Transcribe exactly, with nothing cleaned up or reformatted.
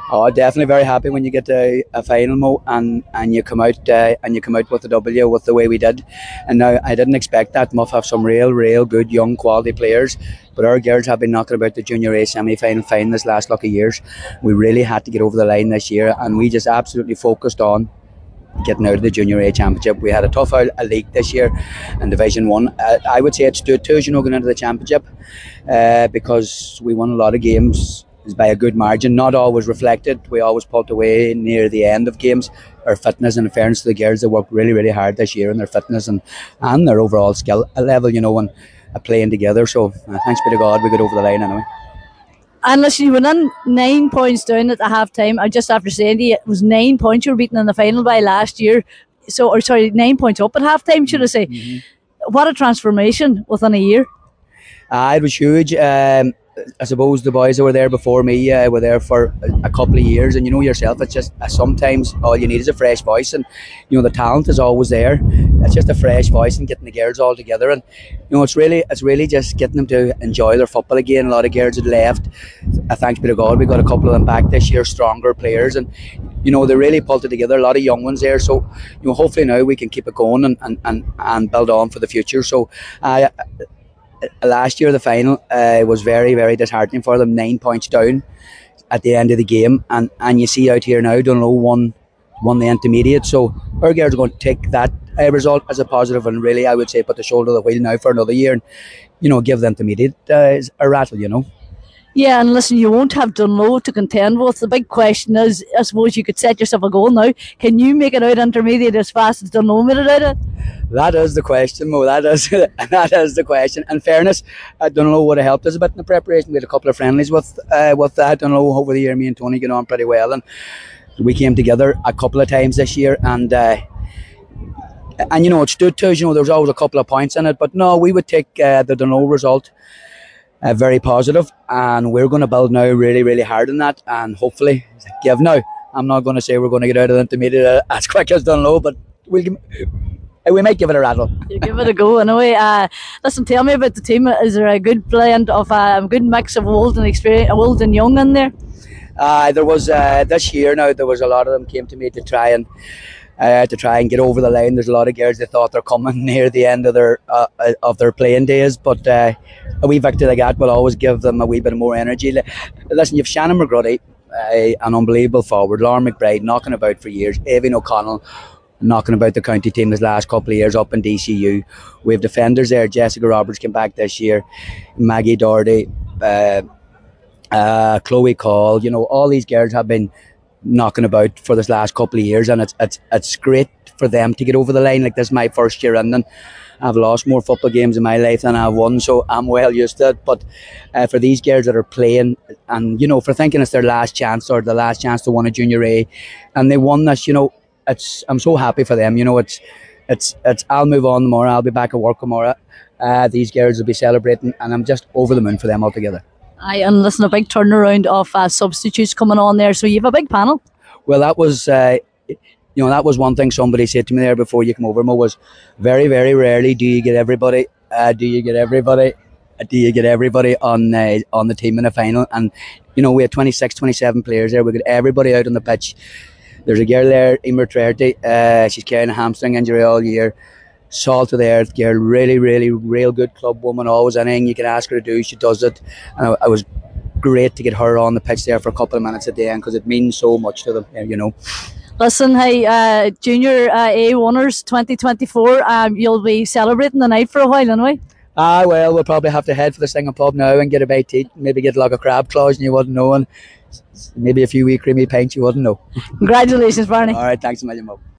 Oh, definitely very happy when you get to a final, Mo, and and you come out uh, and you come out with the W with the way we did. And now I didn't expect that. Muff have some real, real good young quality players, but our girls have been knocking about the junior A semi-final final this last lot of years. We really had to get over the line this year, and we just absolutely focused on getting out of the Junior A Championship. We had a tough out a league this year in Division One. Uh, I would say it stood to us, you know, going into the Championship uh, because we won a lot of games by a good margin. Not always reflected. We always pulled away near the end of games. Our fitness, and in fairness to the girls, they worked really, really hard this year in their fitness and, and their overall skill level, you know, and uh, playing together. So uh, thanks be to God, we got over the line anyway. And listen, you went in nine points down at the half time. I just after saying to you, it was nine points you were beaten in the final by last year. So, or sorry, nine points up at half time, should I say. Mm-hmm. What a transformation within a year. Uh, it was huge. Um, I suppose the boys that were there before me uh, were there for a, a couple of years, and you know yourself, it's just uh, sometimes all you need is a fresh voice, and you know the talent is always there. It's just a fresh voice and getting the girls all together, and you know it's really it's really just getting them to enjoy their football again. A lot of girls had left. Uh, thanks be to God, we got a couple of them back this year, stronger players, and you know they really pulled it together. A lot of young ones there, so you know hopefully now we can keep it going and and, and, and build on for the future. So I. Uh, Last year, the final uh, was very, very disheartening for them. Nine points down at the end of the game, and, and you see out here now, Dunloe won won the intermediate. So our girls are going to take that uh, result as a positive, and really, I would say, put the shoulder to the wheel now for another year, and you know, give the intermediate uh, a rattle. You know. Yeah, and listen, you won't have Dunloe to contend with. The big question is, I suppose you could set yourself a goal now. Can you make it out intermediate as fast as Dunloe made it out? That is the question, Mo. That is that is the question. In fairness, I don't know what helped us a bit in the preparation. We had a couple of friendlies with uh, with that. I don't know over the year. Me and Tony get on pretty well, and we came together a couple of times this year. And uh, and you know, it stood to us. You know, there was always a couple of points in it, but no, we would take uh, the Dunloe result uh, very positive, and we're going to build now really, really hard on that, and hopefully give now. I'm not going to say we're going to get out of the intermediate as quick as Dunloe, but we'll. We might give it a rattle. You give it a go anyway. Uh, listen, tell me about the team. Is there a good blend of uh, a good mix of old and experience, old and young in there? Uh, there was uh, this year now. There was a lot of them came to me to try and uh, to try and get over the line. There's a lot of girls that thought they're coming near the end of their uh, of their playing days, but uh, a wee victory like that will always give them a wee bit more energy. Listen, you've Shannon McGruddy, uh, an unbelievable forward. Lauren McBride knocking about for years. Evan O'Connell knocking about the county team this last couple of years up in D C U. We have defenders there. Jessica Roberts came back this year. Maggie Doherty, uh, uh, Chloe Call. You know, all these girls have been knocking about for this last couple of years, and it's it's it's great for them to get over the line. Like this is my first year in, and I've lost more football games in my life than I've won, so I'm well used to it. But uh, for these girls that are playing, and you know, for thinking it's their last chance or the last chance to win a junior A, and they won this, you know. It's, I'm so happy for them. You know, it's, it's, it's. I'll move on tomorrow. I'll be back at work tomorrow. Uh, these girls will be celebrating, and I'm just over the moon for them altogether. Aye, and listen, a big turnaround of uh, substitutes coming on there. So you have a big panel. Well, that was, uh, you know, that was one thing somebody said to me there before you come over. Mo, was very, very rarely do you get everybody. Uh, do you get everybody? Do you get everybody on uh, on the team in the final? And you know, we had twenty-six, twenty-seven players there. We got everybody out on the pitch. There's a girl there, Emer Trerty. Uh, she's carrying a hamstring injury all year. Salt of the earth girl, really, really, real good club woman. Always anything you can ask her to do, she does it. And I, I was great to get her on the pitch there for a couple of minutes at the end because it means so much to them, you know. Listen, hey, uh, Junior uh, A winners twenty twenty-four. Um, you'll be celebrating the night for a while, anyway. Ah, well, we'll probably have to head for the Singing Pub now and get a bite to eat. Maybe get like a crab claws and you wouldn't know. And maybe a few wee creamy pints you wouldn't know. Congratulations, Barney. All right, thanks a million, Mo.